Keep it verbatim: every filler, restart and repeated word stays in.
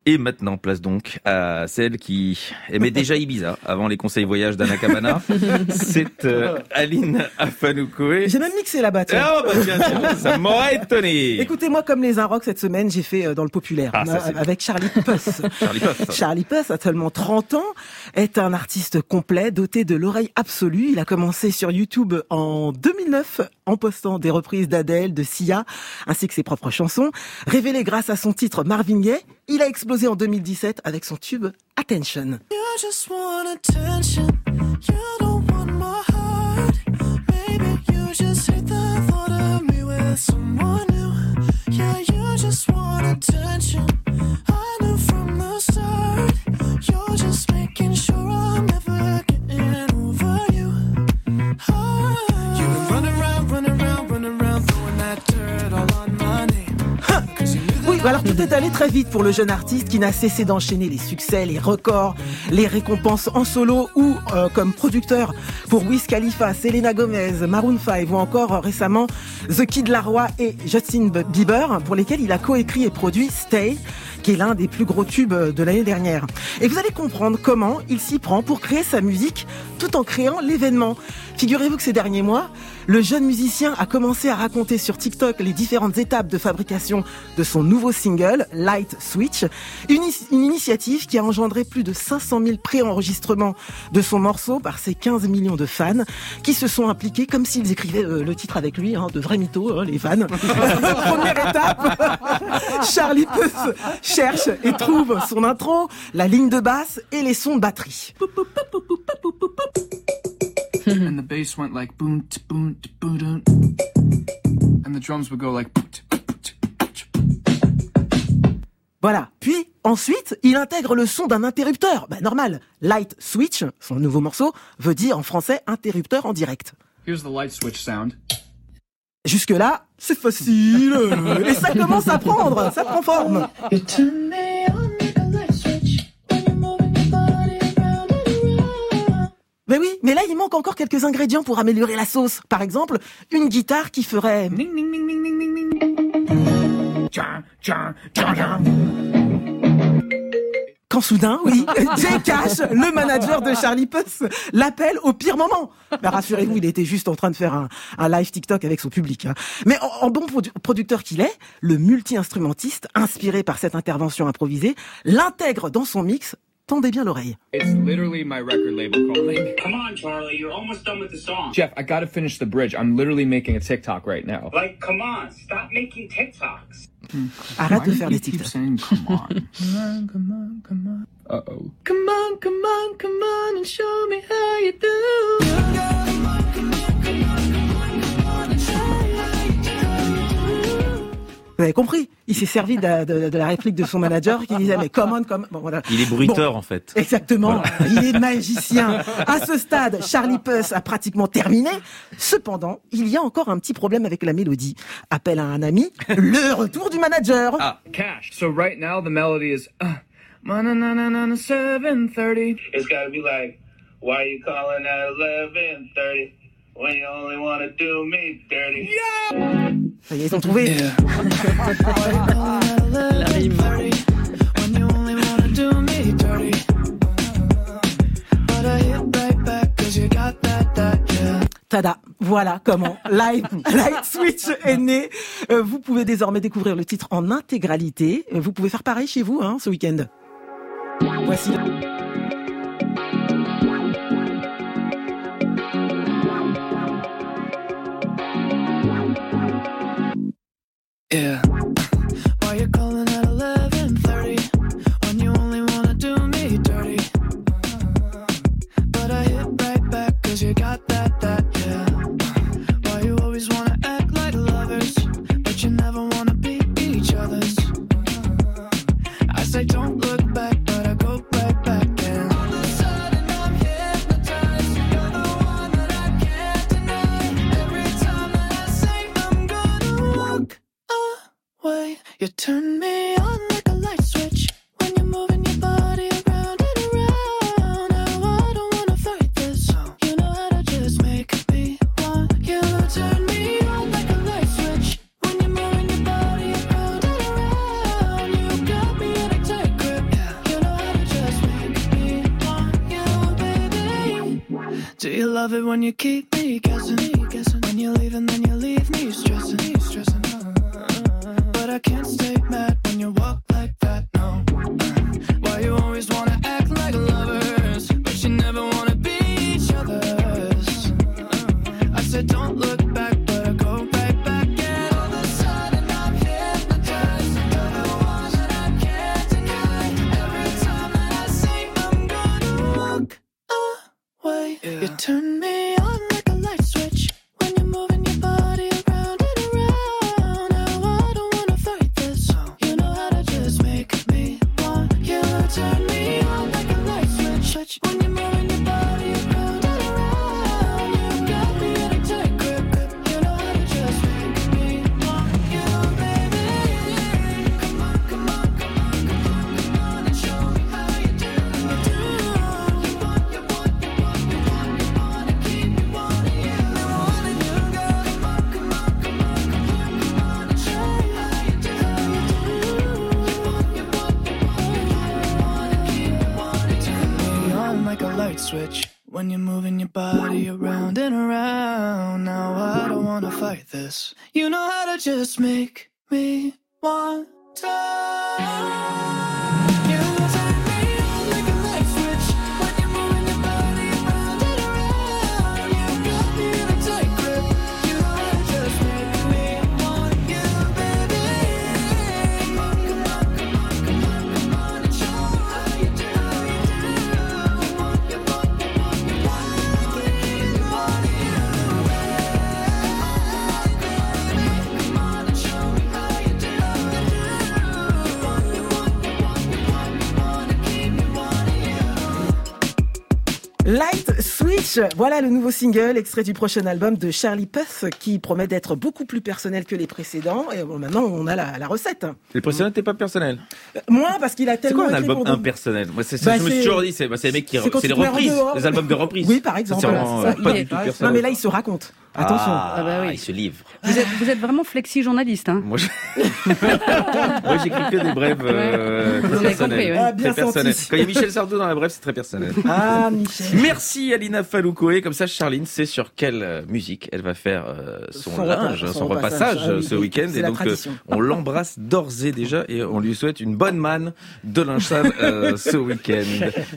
Et maintenant, place donc à celle qui aimait déjà Ibiza avant les conseils voyages d'Anna Cabana. C'est euh, Aline Afanoukoé. J'ai même mixé là-bas, tiens. Oh, bah, tiens, tiens, ça m'aurait étonné. Écoutez-moi, comme les Inrocks cette semaine, j'ai fait euh, dans le populaire, ah, ça, avec Charlie Puth. Charlie Puth. Charlie Puth a seulement trente ans, est un artiste complet, doté de l'oreille absolue. Il a commencé sur YouTube en deux mille neuf en postant des reprises d'Adèle, de Sia, ainsi que ses propres chansons. Révélé grâce à son titre Marvin Gaye, il a explosé en deux mille dix-sept avec son tube Attention. You just want attention. You don't want my heart. Maybe you just hate the thought of me with someone new. Yeah, you just want attention. I knew from the start. You're just making sure I'm never getting over you. Oh. You been running around, running around, running around, throwing that dirt all on my name. Oui, alors tout est allé très vite pour le jeune artiste qui n'a cessé d'enchaîner les succès, les records, les récompenses en solo ou euh, comme producteur pour Wiz Khalifa, Selena Gomez, Maroon cinq ou encore euh, récemment The Kid Laroi et Justin Bieber, pour lesquels il a coécrit et produit Stay, qui est l'un des plus gros tubes de l'année dernière. Et vous allez comprendre comment il s'y prend pour créer sa musique tout en créant l'événement. Figurez-vous que ces derniers mois, le jeune musicien a commencé à raconter sur TikTok les différentes étapes de fabrication de son nouveau single, Light Switch, une, une initiative qui a engendré plus de cinq cent mille pré-enregistrements de son morceau par ses quinze millions de fans qui se sont impliqués comme s'ils écrivaient euh, le titre avec lui, hein, de vrais mythos, hein, les fans. Première étape, Charlie Puth cherche et trouve son intro, la ligne de basse et les sons de batterie. And the bass went like boom, boom, boom, and the drums would go like. Voilà. Puis, ensuite, il intègre le son d'un interrupteur. Bah, normal. Light Switch, son nouveau morceau, veut dire en français interrupteur en direct. Here's the light switch sound. Jusque-là, c'est facile. Et ça commence à prendre. Ça prend forme. Mais oui, mais là, il manque encore quelques ingrédients pour améliorer la sauce. Par exemple, une guitare qui ferait... Quand soudain, oui, Jay Cash, le manager de Charlie Puth, l'appelle au pire moment. Ben, rassurez-vous, il était juste en train de faire un, un live TikTok avec son public. Hein. Mais en, en bon produ- producteur qu'il est, le multi-instrumentiste, inspiré par cette intervention improvisée, l'intègre dans son mix. Tendez bien l'oreille. It's literally my record label calling. Come on, Charlie, you're almost done with the song. Jeff, I gotta finish the bridge. I'm literally making a TikTok right now. Like, come on, stop making TikToks. Arrête de faire des keep TikToks. saying come on? Come on, come on, come on. Uh-oh. Come on, come on, come on and show me how you do. Come on, come on, come on, come on, come on and show me how you do. Vous avez compris, il s'est servi de, de, de la réplique de son manager qui disait mais come on, come on. Bon, voilà. Il est bruiteur Bon, en fait. Exactement, voilà. Il est magicien. À ce stade, Charlie Puth a pratiquement terminé. Cependant, il y a encore un petit problème avec la mélodie. Appel à un ami, le retour du manager. Ah, Cash. So right now the melody is uh, na seven thirty. It's gotta be like, why you calling at eleven thirty when you only wanna do me dirty? Yeah! Ça y est, ils ont trouvé. Yeah. La rime. When you only wanna do me dirty. But I hit right back cause you got that, that, yeah. Tada, voilà comment Light, Light Switch est né. Euh, vous pouvez désormais découvrir le titre en intégralité. Vous pouvez faire pareil chez vous hein, ce week-end. Voici. Yeah. Why you calling at eleven thirty when you only wanna do me dirty? But I hit right back cause you got that, that, yeah. Why you always wanna act like lovers, but you never wanna be each other's? I say don't look back, but I go right back and all of a sudden I'm hypnotized. You're the one that I can't deny. Every time that I say I'm gonna walk away, you turn me on like a light switch when you're moving your body around and around. Now I don't wanna fight this, you know how to just make me want you. Turn me on like a light switch when you're moving your body around and around. You got me in a tight grip. you love it when you keep me guessing? When you leave and then you leave me stressing. But I can't stay mad when you walk like that, no. Why you always wanna act like lovers, but you never wanna be each other's? I said don't look back, but I go right back. And all of a sudden I'm hypnotized. You're the one that I can't deny. Every time that I say I'm gonna walk away, yeah. You turn me on like a light switch when you're moving your body around and around. Now I don't wanna fight this. You know how to just make me want you. Turn me on like a light switch when you're moving your body around and around. You got me in a tight grip. You know how to just make me want you, baby. Come on, come on, come on, come on, come on, and show me how you do. You do. You want, you want, you want, you want, you want to keep me wanting you. I wanna you, girl. Come on, come on, come on, come on, come on, and show me how you do. You want, you want, you want, you want, you want to keep me wanting you. Turn me on like a light switch when you're moving your body around and around. Now I don't wanna fight this. You know how to just make me want to. You turn me on like a light switch when you're moving your body around and around. You got me in a tight grip. You know how to just make me want you, baby. Come on, come on, come on, come on, come on, and show me how you do. You want, you want, you want, you want, you want to keep me wanting you. Come on and show me how you do. You want, you want, you want, you want, you want to keep me wanting you. Light Switch, voilà le nouveau single, extrait du prochain album de Charlie Puth, qui promet d'être beaucoup plus personnel que les précédents. Et bon, maintenant, on a la, la recette. Les précédents n'étaient pas personnels. Euh, Moins, parce qu'il a C'est tellement quoi un écrit album pour- impersonnel? Moi, c'est, c'est- Bah, je me suis c'est- toujours dit, c'est, bah, c'est les mecs qui, c'est quand c'est tu les te mets en reprises, dehors. les albums de reprises. Oui, par exemple. C'est vraiment, voilà, euh, c'est pas ça. du tout Non, personnel. mais là, il se raconte. Attention. Ah, Ah bah oui. il se livre. Vous êtes, vous êtes vraiment flexi-journaliste, hein. Moi, je- Moi, j'écris que des brèves, euh, Vous très avez personnelles. compris, ouais. Ah, bien Très personnelles. senti. Quand il y a Michel Sardou dans la brève, c'est très personnel. Ah, Michel. Merci Alina Faloukoé. Comme ça, Charline sait sur quelle euh, musique elle va faire euh, son, Son linge, repas- son, son repassage, repassage. Ah oui, ce oui, week-end. c'est Et la donc, euh, tradition. on l'embrasse d'ores et déjà et on lui souhaite une bonne manne de linge sale euh, ce week-end.